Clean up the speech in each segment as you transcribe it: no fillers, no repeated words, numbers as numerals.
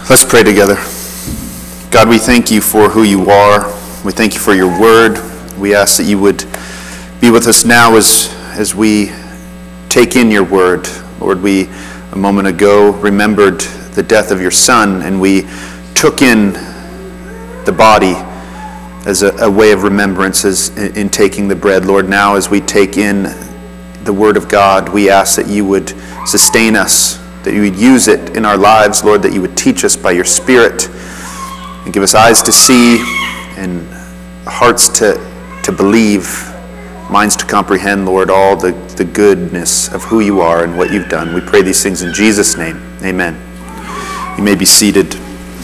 Let's pray together. God, we thank you for who you are. We thank you for your word. We ask that you would be with us now as we take in your word. Lord, we a moment ago remembered the death of your son, and we took in the body as a way of remembrance in taking the bread. Lord, now as we take in the word of God, we ask that you would sustain us, that you would use it in our lives, Lord, that you would teach us by your Spirit and give us eyes to see and hearts to believe, minds to comprehend, Lord, all the goodness of who you are and what you've done. We pray these things in Jesus' name. Amen. You may be seated.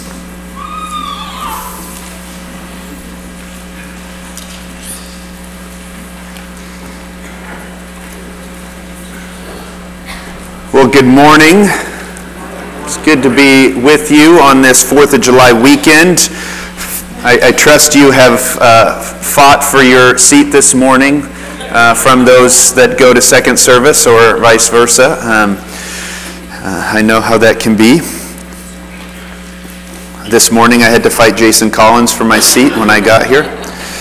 Well, good morning. It's good to be with you on this 4th of July weekend. I trust you have fought for your seat this morning from those that go to second service or vice versa. I know how that can be. This morning I had to fight Jason Collins for my seat when I got here.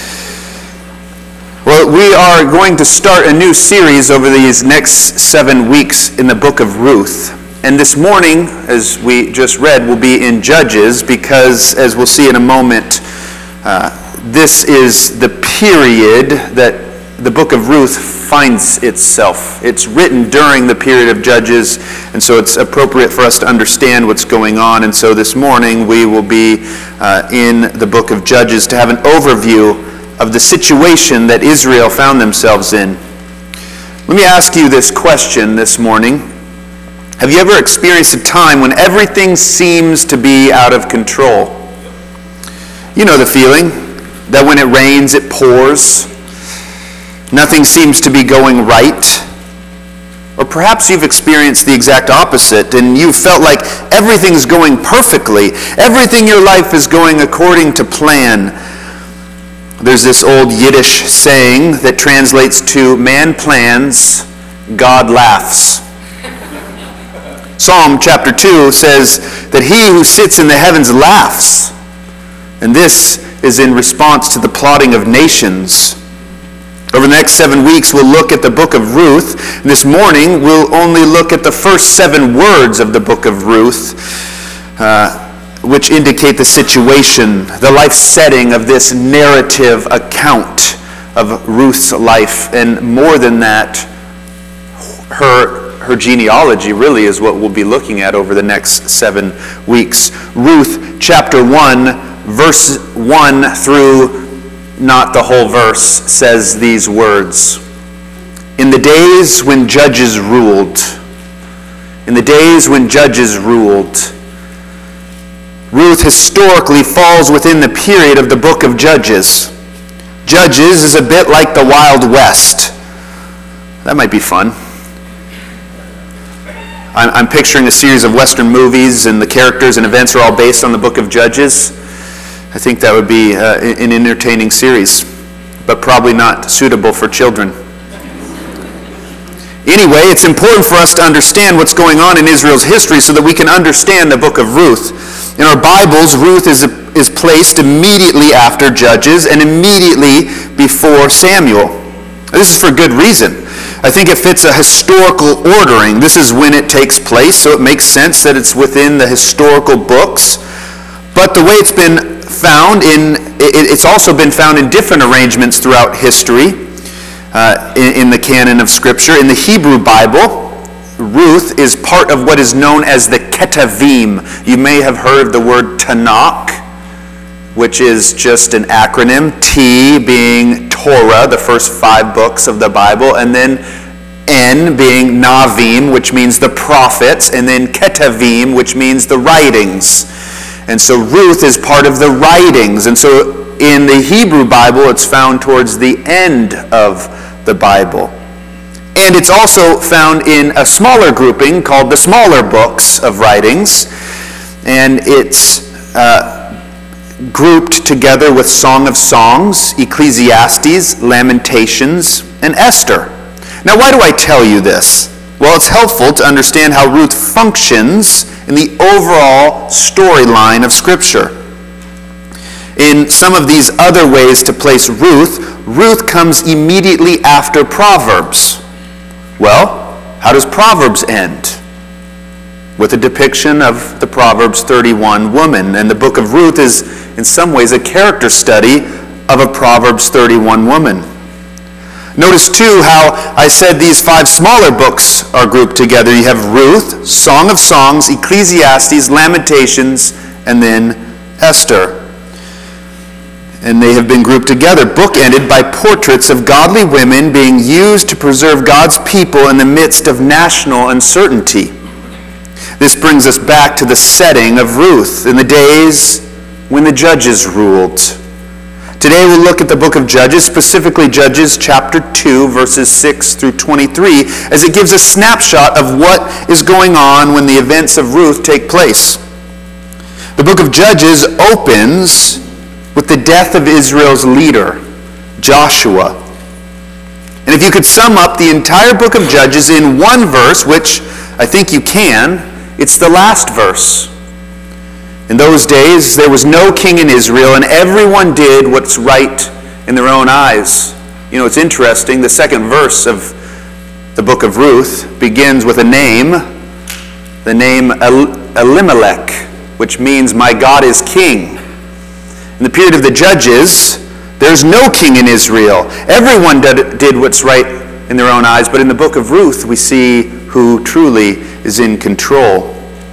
Well, we are going to start a new series over these next 7 weeks in the book of Ruth. And this morning, as we just read, will be in Judges because, as we'll see in a moment, this is the period that the book of Ruth finds itself. It's written during the period of Judges, and so it's appropriate for us to understand what's going on. And so this morning we will be in the book of Judges to have an overview of the situation that Israel found themselves in. Let me ask you this question this morning. Have you ever experienced a time when everything seems to be out of control? You know the feeling that when it rains, it pours. Nothing seems to be going right. Or perhaps you've experienced the exact opposite and you felt like everything's going perfectly. Everything in your life is going according to plan. There's this old Yiddish saying that translates to, man plans, God laughs. Psalm chapter 2 says that he who sits in the heavens laughs. And this is in response to the plotting of nations. Over the next 7 weeks, we'll look at the book of Ruth. And this morning, we'll only look at the first 7 words of the book of Ruth, which indicate the situation, the life setting of this narrative account of Ruth's life. And more than that, her genealogy really is what we'll be looking at over the next 7 weeks. Ruth chapter 1, verse 1 through not the whole verse says these words. In the days when judges ruled, in the days when judges ruled, Ruth historically falls within the period of the book of Judges. Judges is a bit like the Wild West. That might be fun. I'm picturing a series of Western movies and the characters and events are all based on the book of Judges. I think that would be an entertaining series, but probably not suitable for children. Anyway, it's important for us to understand what's going on in Israel's history so that we can understand the book of Ruth. In our Bibles, Ruth is placed immediately after Judges and immediately before Samuel. This is for good reason. I think it fits a historical ordering. This is when it takes place, so it makes sense that it's within the historical books. But the way it's been found it's also been found in different arrangements throughout history. In the canon of Scripture. In the Hebrew Bible, Ruth is part of what is known as the Ketuvim. You may have heard the word Tanakh, which is just an acronym. T being Torah, the first 5 books of the Bible, and then N being Navim, which means the prophets, and then Ketuvim, which means the writings. And so Ruth is part of the writings. And so in the Hebrew Bible, it's found towards the end of the Bible. And it's also found in a smaller grouping called the smaller books of writings. And it's grouped together with Song of Songs, Ecclesiastes, Lamentations, and Esther. Now, why do I tell you this? Well, it's helpful to understand how Ruth functions in the overall storyline of Scripture. In some of these other ways to place Ruth, Ruth comes immediately after Proverbs. Well, how does Proverbs end? With a depiction of the Proverbs 31 woman. And the book of Ruth is, in some ways, a character study of a Proverbs 31 woman. Notice, too, how I said these 5 smaller books are grouped together. You have Ruth, Song of Songs, Ecclesiastes, Lamentations, and then Esther. And they have been grouped together, bookended by portraits of godly women being used to preserve God's people in the midst of national uncertainty. This brings us back to the setting of Ruth in the days when the judges ruled. Today we'll look at the book of Judges, specifically Judges chapter 2, verses 6 through 23, as it gives a snapshot of what is going on when the events of Ruth take place. The book of Judges opens with the death of Israel's leader, Joshua. And if you could sum up the entire book of Judges in one verse, which I think you can, it's the last verse. In those days, there was no king in Israel, and everyone did what's right in their own eyes. You know, it's interesting, the second verse of the book of Ruth begins with a name, the name Elimelech, which means my God is king. In the period of the Judges, there's no king in Israel. Everyone did what's right in their own eyes, but in the book of Ruth, we see who truly is in control.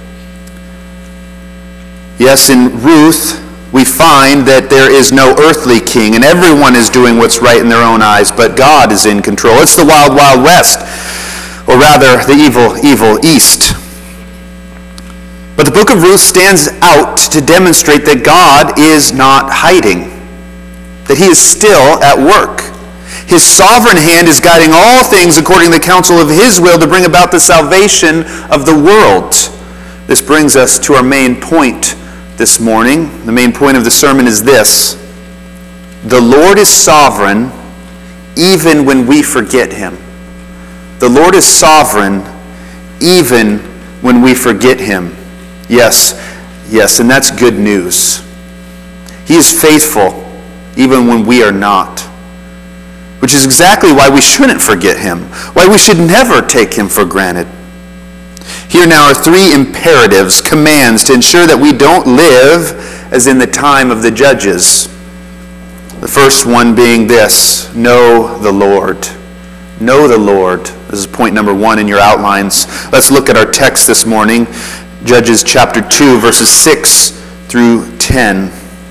Yes, in Ruth, we find that there is no earthly king, and everyone is doing what's right in their own eyes, but God is in control. It's the wild, wild west, or rather, the evil, evil east. But the book of Ruth stands out to demonstrate that God is not hiding, that he is still at work. His sovereign hand is guiding all things according to the counsel of his will to bring about the salvation of the world. This brings us to our main point this morning. The main point of the sermon is this: the Lord is sovereign even when we forget him. The Lord is sovereign even when we forget him. Yes, and that's good news. He is faithful even when we are not, which is exactly why we shouldn't forget him, why we should never take him for granted. Here now are 3 imperatives, commands to ensure that we don't live as in the time of the judges. The first one being this: know the Lord. Know the Lord. This is point number 1 in your outlines. Let's look at our text this morning, Judges chapter 2, verses 6 through 10.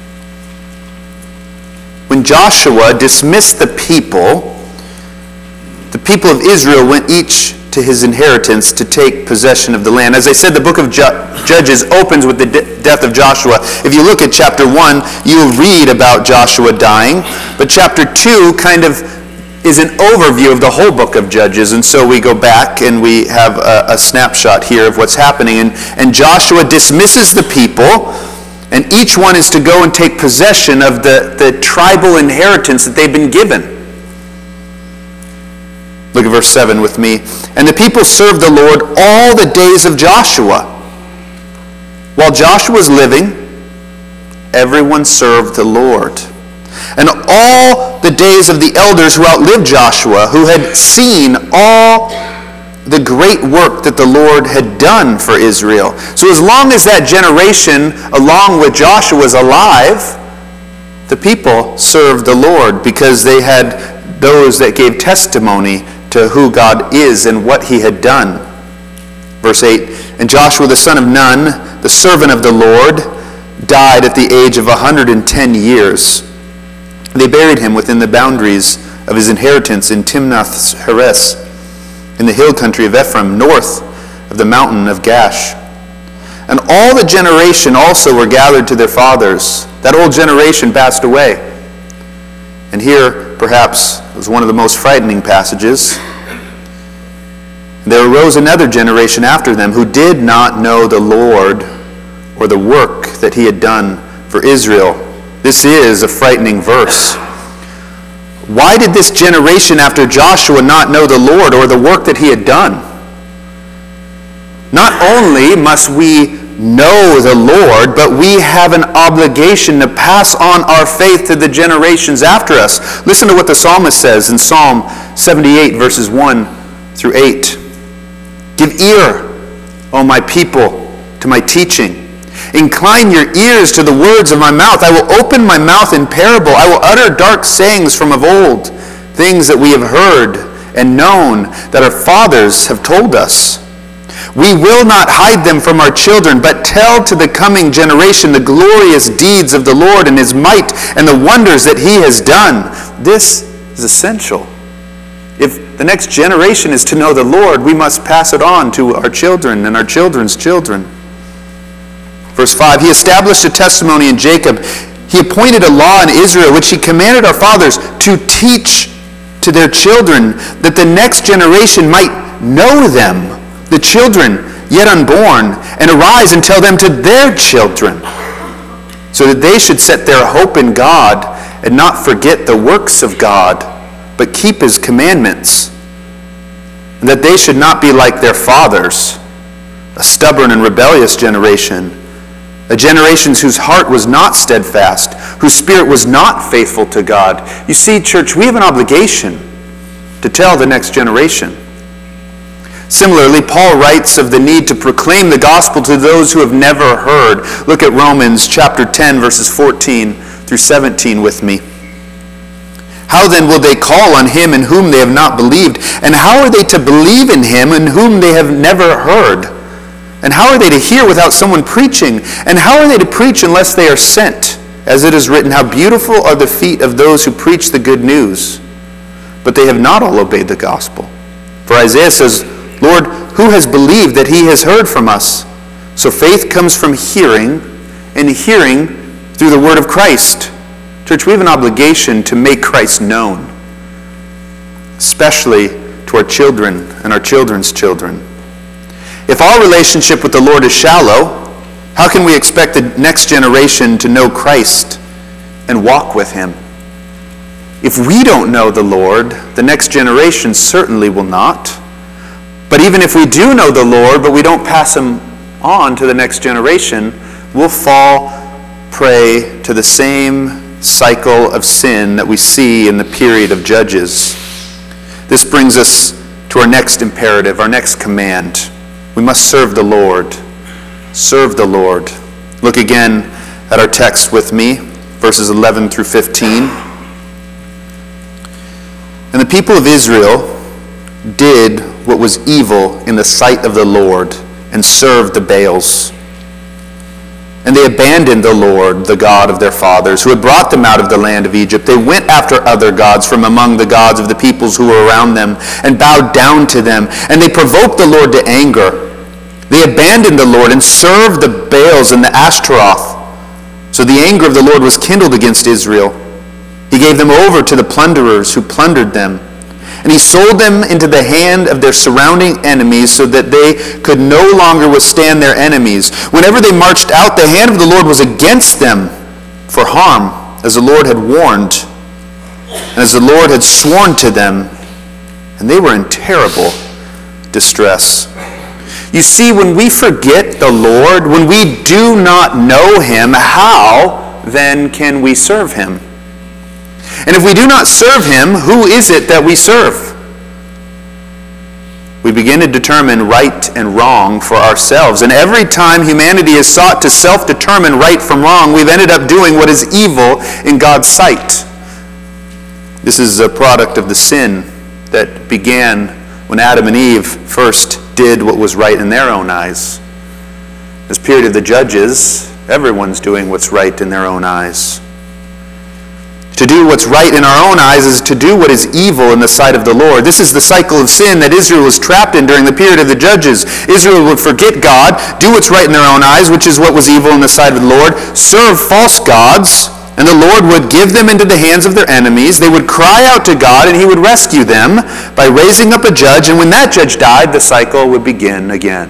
When Joshua dismissed the people of Israel went each to his inheritance to take possession of the land. As I said, the book of Judges opens with the death of Joshua. If you look at chapter 1, you'll read about Joshua dying. But chapter 2 kind of is an overview of the whole book of Judges. And so we go back and we have a snapshot here of what's happening. And Joshua dismisses the people, and each one is to go and take possession of the tribal inheritance that they've been given. Look at verse 7 with me. And the people served the Lord all the days of Joshua. While Joshua was living, everyone served the Lord. And all the days of the elders who outlived Joshua, who had seen all the great work that the Lord had done for Israel. So as long as that generation, along with Joshua, was alive, the people served the Lord because they had those that gave testimony to who God is and what he had done. Verse 8, and Joshua the son of Nun, the servant of the Lord, died at the age of 110 years. They buried him within the boundaries of his inheritance in Timnath-Heres, in the hill country of Ephraim, north of the mountain of Gash. And all the generation also were gathered to their fathers. That old generation passed away. And here, perhaps, was one of the most frightening passages. There arose another generation after them who did not know the Lord or the work that he had done for Israel. This is a frightening verse. Why did this generation after Joshua not know the Lord or the work that he had done? Not only must we know the Lord, but we have an obligation to pass on our faith to the generations after us. Listen to what the psalmist says in Psalm 78, verses 1 through 8. Give ear, O my people, to my teaching. Incline your ears to the words of my mouth. I will open my mouth in parable. I will utter dark sayings from of old, things that we have heard and known, that our fathers have told us. We will not hide them from our children, but tell to the coming generation the glorious deeds of the Lord and his might and the wonders that he has done. This is essential. If the next generation is to know the Lord, we must pass it on to our children and our children's children. Verse 5, he established a testimony in Jacob. He appointed a law in Israel, which he commanded our fathers to teach to their children, that the next generation might know them, the children yet unborn, and arise and tell them to their children, so that they should set their hope in God and not forget the works of God, but keep his commandments, and that they should not be like their fathers, a stubborn and rebellious generation, a generation whose heart was not steadfast, whose spirit was not faithful to God. You see, church, we have an obligation to tell the next generation. Similarly, Paul writes of the need to proclaim the gospel to those who have never heard. Look at Romans chapter 10, verses 14 through 17 with me. How then will they call on him in whom they have not believed? And how are they to believe in him in whom they have never heard? And how are they to hear without someone preaching? And how are they to preach unless they are sent? As it is written, how beautiful are the feet of those who preach the good news. But they have not all obeyed the gospel. For Isaiah says, Lord, who has believed that he has heard from us? So faith comes from hearing, and hearing through the word of Christ. Church, we have an obligation to make Christ known, especially to our children and our children's children. If our relationship with the Lord is shallow, how can we expect the next generation to know Christ and walk with him? If we don't know the Lord, the next generation certainly will not. But even if we do know the Lord, but we don't pass him on to the next generation, we'll fall prey to the same cycle of sin that we see in the period of Judges. This brings us to our next imperative, our next command. We must serve the Lord. Serve the Lord. Look again at our text with me, verses 11 through 15. And the people of Israel did what was evil in the sight of the Lord and served the Baals. And they abandoned the Lord, the God of their fathers, who had brought them out of the land of Egypt. They went after other gods from among the gods of the peoples who were around them and bowed down to them. And they provoked the Lord to anger. They abandoned the Lord and served the Baals and the Ashtaroth. So the anger of the Lord was kindled against Israel. He gave them over to the plunderers who plundered them. And he sold them into the hand of their surrounding enemies so that they could no longer withstand their enemies. Whenever they marched out, the hand of the Lord was against them for harm, as the Lord had warned, and as the Lord had sworn to them, and they were in terrible distress. You see, when we forget the Lord, when we do not know him, how then can we serve him? And if we do not serve him, who is it that we serve? We begin to determine right and wrong for ourselves. And every time humanity has sought to self-determine right from wrong, we've ended up doing what is evil in God's sight. This is a product of the sin that began when Adam and Eve first did what was right in their own eyes. This period of the Judges, everyone's doing what's right in their own eyes. To do what's right in our own eyes is to do what is evil in the sight of the Lord. This is the cycle of sin that Israel was trapped in during the period of the Judges. Israel would forget God, do what's right in their own eyes, which is what was evil in the sight of the Lord, serve false gods, and the Lord would give them into the hands of their enemies. They would cry out to God, and he would rescue them by raising up a judge, and when that judge died, the cycle would begin again.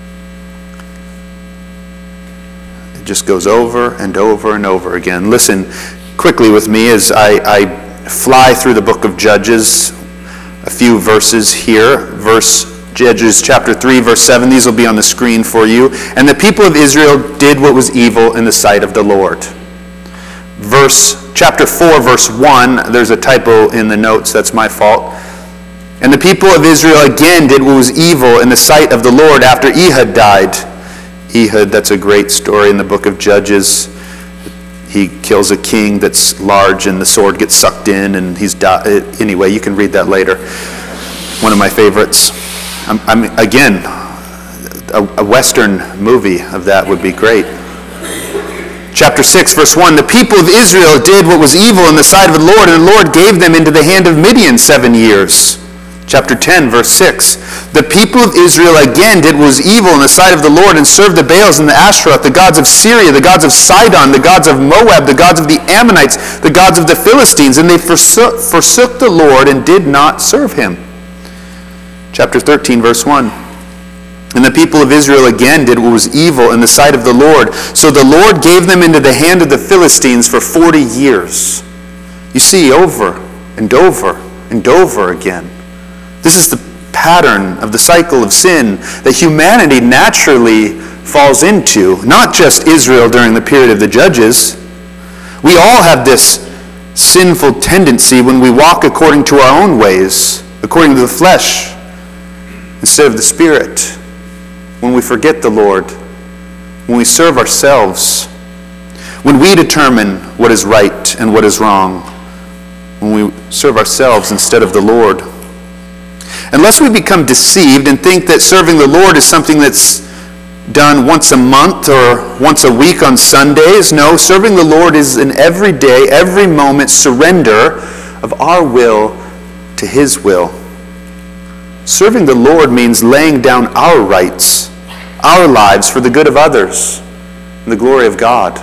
It just goes over and over and over again. Listen quickly with me as I fly through the book of Judges, a few verses here. Verse Judges chapter 3, verse 7. These will be on the screen for you. And the people of Israel did what was evil in the sight of the Lord. Chapter 4, verse 1. There's a typo in the notes. That's my fault. And the people of Israel again did what was evil in the sight of the Lord after Ehud died. Ehud, that's a great story in the book of Judges. He kills a king that's large and the sword gets sucked in and he's died. Anyway, you can read that later. One of my favorites. Again, a Western movie of that would be great. Chapter 6, verse 1. The people of Israel did what was evil in the sight of the Lord, and the Lord gave them into the hand of Midian 7 years. Chapter 10, verse 6. The people of Israel again did what was evil in the sight of the Lord and served the Baals and the Ashtaroth, the gods of Syria, the gods of Sidon, the gods of Moab, the gods of the Ammonites, the gods of the Philistines, and they forsook the Lord and did not serve him. Chapter 13, verse 1. And the people of Israel again did what was evil in the sight of the Lord. So the Lord gave them into the hand of the Philistines for 40 years. You see, over and over and over again. This is the pattern of the cycle of sin that humanity naturally falls into, not just Israel during the period of the Judges. We all have this sinful tendency when we walk according to our own ways, according to the flesh, instead of the Spirit. When we forget the Lord, when we serve ourselves, when we determine what is right and what is wrong, when we serve ourselves instead of the Lord. Unless we become deceived and think that serving the Lord is something that's done once a month or once a week on Sundays. No, serving the Lord is an everyday, every moment surrender of our will to His will. Serving the Lord means laying down our rights, our lives for the good of others and the glory of God.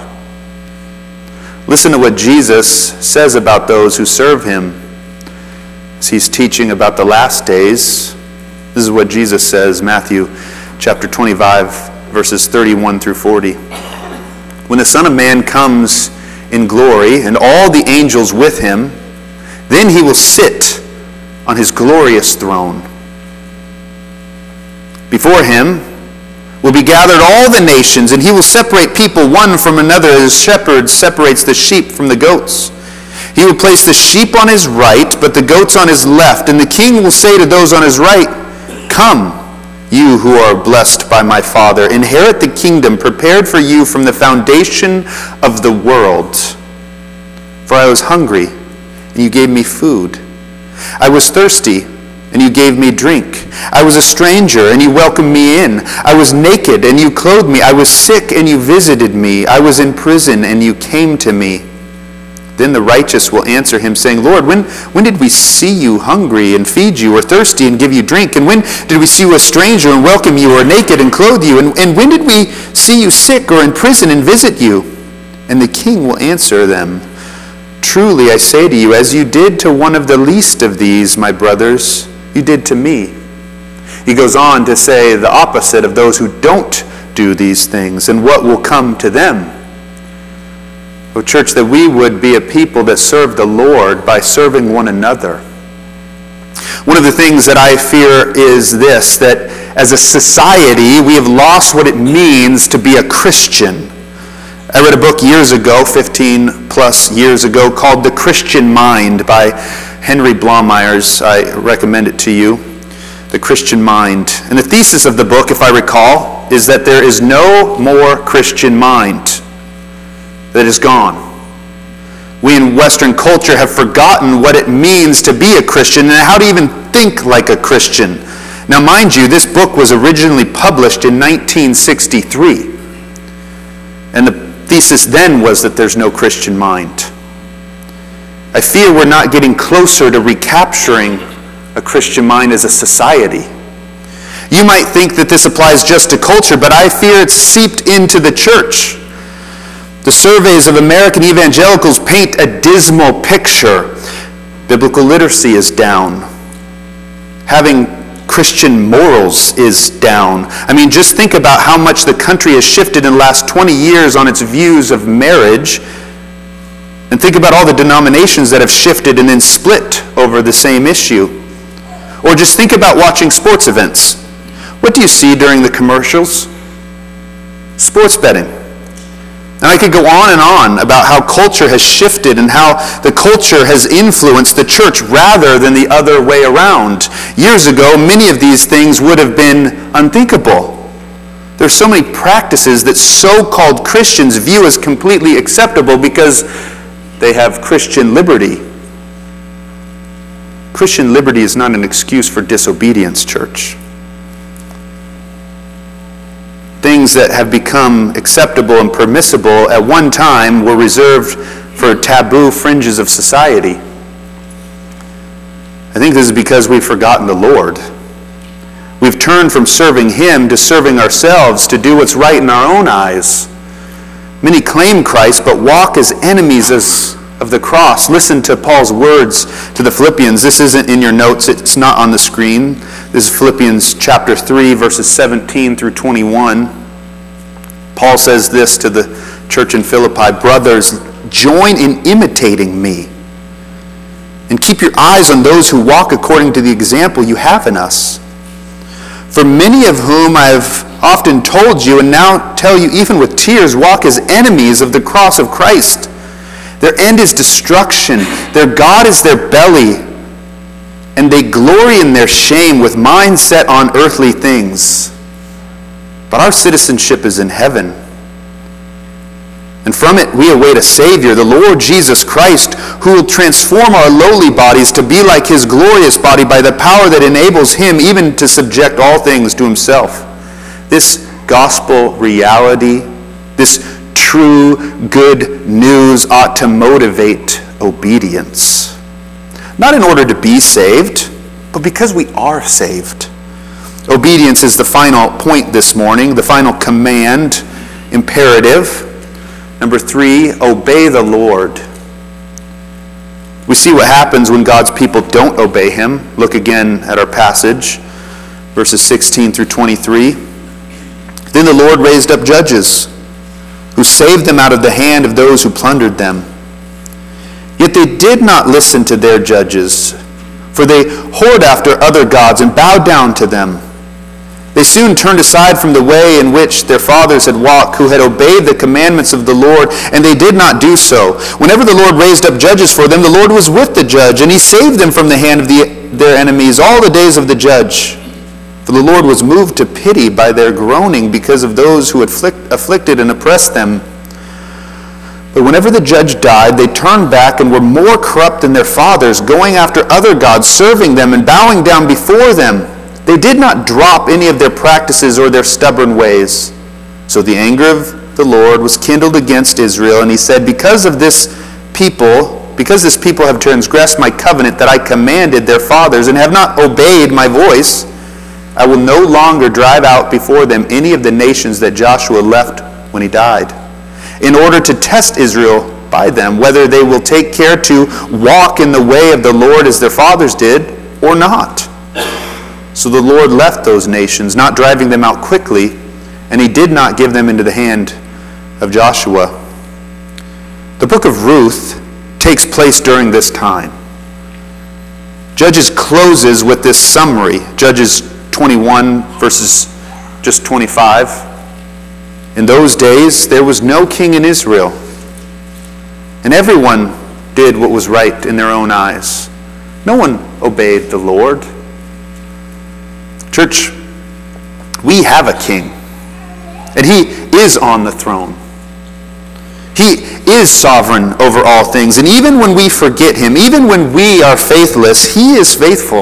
Listen to what Jesus says about those who serve Him. As He's teaching about the last days, this is what Jesus says, Matthew chapter 25, verses 31 through 40. When the Son of Man comes in glory, and all the angels with Him, then He will sit on His glorious throne. Before Him will be gathered all the nations, and He will separate people one from another as a shepherd separates the sheep from the goats. He will place the sheep on His right, but the goats on His left. And the King will say to those on His right, "Come, you who are blessed by my Father, inherit the kingdom prepared for you from the foundation of the world. For I was hungry, and you gave me food. I was thirsty, and you gave me drink. I was a stranger, and you welcomed me in. I was naked, and you clothed me. I was sick, and you visited me. I was in prison, and you came to me." Then the righteous will answer Him, saying, "Lord, when did we see you hungry and feed you, or thirsty and give you drink? And when did we see you a stranger and welcome you, or naked and clothe you? And when did we see you sick or in prison and visit you?" And the King will answer them, "Truly I say to you, as you did to one of the least of these, my brothers, you did to me." He goes on to say the opposite of those who don't do these things and what will come to them. Oh, church, that we would be a people that serve the Lord by serving one another. One of the things that I fear is this, that as a society, we have lost what it means to be a Christian. I read a book years ago, 15 plus years ago, called The Christian Mind by Henry Blomeyers. I recommend it to you. The Christian Mind. And the thesis of the book, if I recall, is that there is no more Christian mind. That is gone. We in Western culture have forgotten what it means to be a Christian and how to even think like a Christian. Now, mind you, this book was originally published in 1963. And the thesis then was that there's no Christian mind. I fear we're not getting closer to recapturing a Christian mind as a society. You might think that this applies just to culture, but I fear it's seeped into the church. The surveys of American evangelicals paint a dismal picture. Biblical literacy is down. Having Christian morals is down. I mean, just think about how much the country has shifted in the last 20 years on its views of marriage. And think about all the denominations that have shifted and then split over the same issue. Or just think about watching sports events. What do you see during the commercials? Sports betting. And I could go on and on about how culture has shifted and how the culture has influenced the church rather than the other way around. Years ago, many of these things would have been unthinkable. There's so many practices that so-called Christians view as completely acceptable because they have Christian liberty. Christian liberty is not an excuse for disobedience, church. Things that have become acceptable and permissible at one time were reserved for taboo fringes of society. I think this is because we've forgotten the Lord. We've turned from serving Him to serving ourselves to do what's right in our own eyes. Many claim Christ, but walk as enemies of the cross. Listen to Paul's words to the Philippians. This isn't in your notes. It's not on the screen. This is Philippians chapter 3, verses 17 through 21. Paul says this to the church in Philippi, "Brothers, join in imitating me, and keep your eyes on those who walk according to the example you have in us. For many of whom I have often told you, and now tell you even with tears, walk as enemies of the cross of Christ. Their end is destruction. Their God is their belly, and they glory in their shame with minds set on earthly things. But our citizenship is in heaven, and from it we await a Savior, the Lord Jesus Christ, who will transform our lowly bodies to be like His glorious body by the power that enables Him even to subject all things to Himself." This gospel reality, this true good news ought to motivate obedience. Not in order to be saved, but because we are saved. Obedience is the final point this morning, the final command, imperative. Number 3, obey the Lord. We see what happens when God's people don't obey Him. Look again at our passage, verses 16 through 23. "Then the Lord raised up judges, who saved them out of the hand of those who plundered them. Yet they did not listen to their judges, for they whored after other gods and bowed down to them. They soon turned aside from the way in which their fathers had walked, who had obeyed the commandments of the Lord, and they did not do so. Whenever the Lord raised up judges for them, the Lord was with the judge, and He saved them from the hand of their enemies all the days of the judge. For the Lord was moved to pity by their groaning because of those who had afflicted and oppressed them. But whenever the judge died, they turned back and were more corrupt than their fathers, going after other gods, serving them and bowing down before them. They did not drop any of their practices or their stubborn ways. So the anger of the Lord was kindled against Israel, and He said, because this people have transgressed my covenant that I commanded their fathers and have not obeyed my voice, I will no longer drive out before them any of the nations that Joshua left when he died, in order to test Israel by them, whether they will take care to walk in the way of the Lord as their fathers did, or not. So the Lord left those nations, not driving them out quickly, and He did not give them into the hand of Joshua." The book of Ruth takes place during this time. Judges closes with this summary. Judges 21 verses just 25. "In those days there was no king in Israel, and everyone did what was right in their own eyes. No one obeyed the Lord." Church, we have a king, and He is on the throne. He is sovereign over all things, and even when we forget Him, even when we are faithless, He is faithful.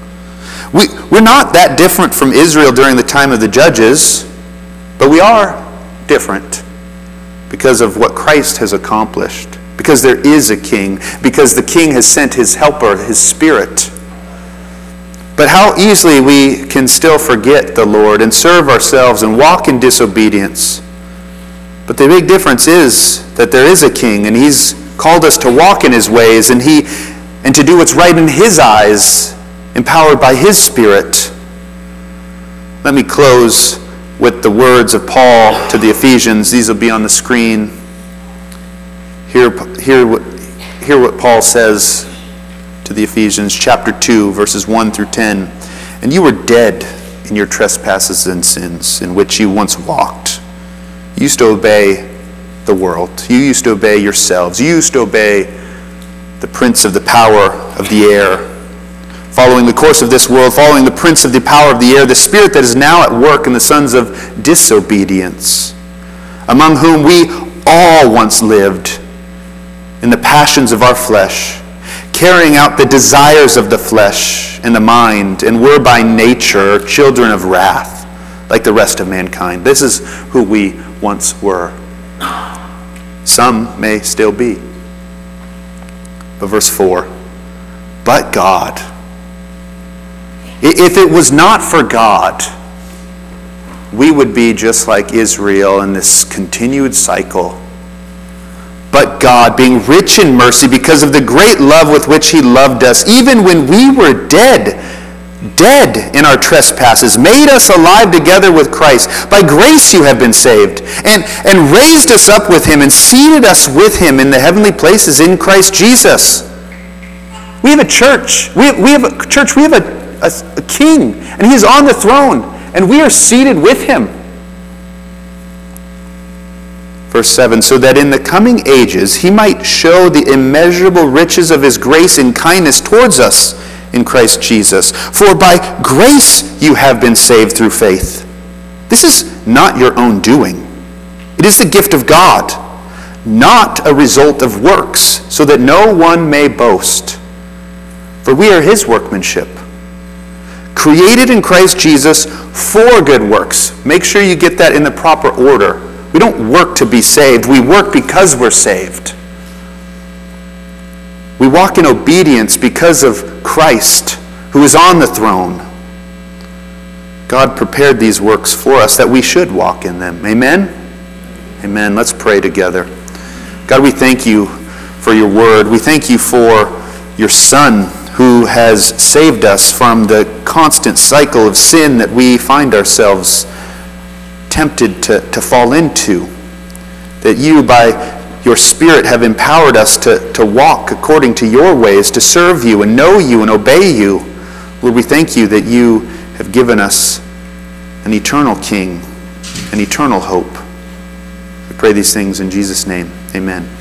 We're not that different from Israel during the time of the judges, but we are different because of what Christ has accomplished, because there is a king, because the king has sent His helper, His Spirit. But how easily we can still forget the Lord and serve ourselves and walk in disobedience. But the big difference is that there is a king, and He's called us to walk in His ways and to do what's right in His eyes, empowered by His Spirit. Let me close with the words of Paul to the Ephesians. These will be on the screen. Hear what Paul says to to the Ephesians chapter 2, verses 1 through 10. And you were dead in your trespasses and sins, in which you once walked. You used to obey the world. You used to obey yourselves. You used to obey the prince of the power of the air, following the course of this world, following the prince of the power of the air, the spirit that is now at work in the sons of disobedience, among whom we all once lived in the passions of our flesh, carrying out the desires of the flesh and the mind, and were by nature children of wrath, like the rest of mankind. This is who we once were. Some may still be. But verse 4, but God. If it was not for God, we would be just like Israel in this continued cycle. But God, being rich in mercy because of the great love with which he loved us, even when we were dead in our trespasses, made us alive together with Christ. By grace you have been saved, and raised us up with him, and seated us with him in the heavenly places in Christ Jesus. We have a church. We have a church. We have a king, and he is on the throne, and we are seated with him. Verse 7, so that in the coming ages he might show the immeasurable riches of his grace and kindness towards us in Christ Jesus. For by grace you have been saved through faith. This is not your own doing. It is the gift of God, not a result of works, so that no one may boast. For we are his workmanship, created in Christ Jesus for good works. Make sure you get that in the proper order. We don't work to be saved. We work because we're saved. We walk in obedience because of Christ, who is on the throne. God prepared these works for us that we should walk in them. Amen? Amen. Let's pray together. God, we thank you for your word. We thank you for your Son, who has saved us from the constant cycle of sin that we find ourselves tempted to fall into. That you, by your Spirit, have empowered us to walk according to your ways, to serve you and know you and obey you. Lord, we thank you that you have given us an eternal King, an eternal hope. We pray these things in Jesus' name. Amen.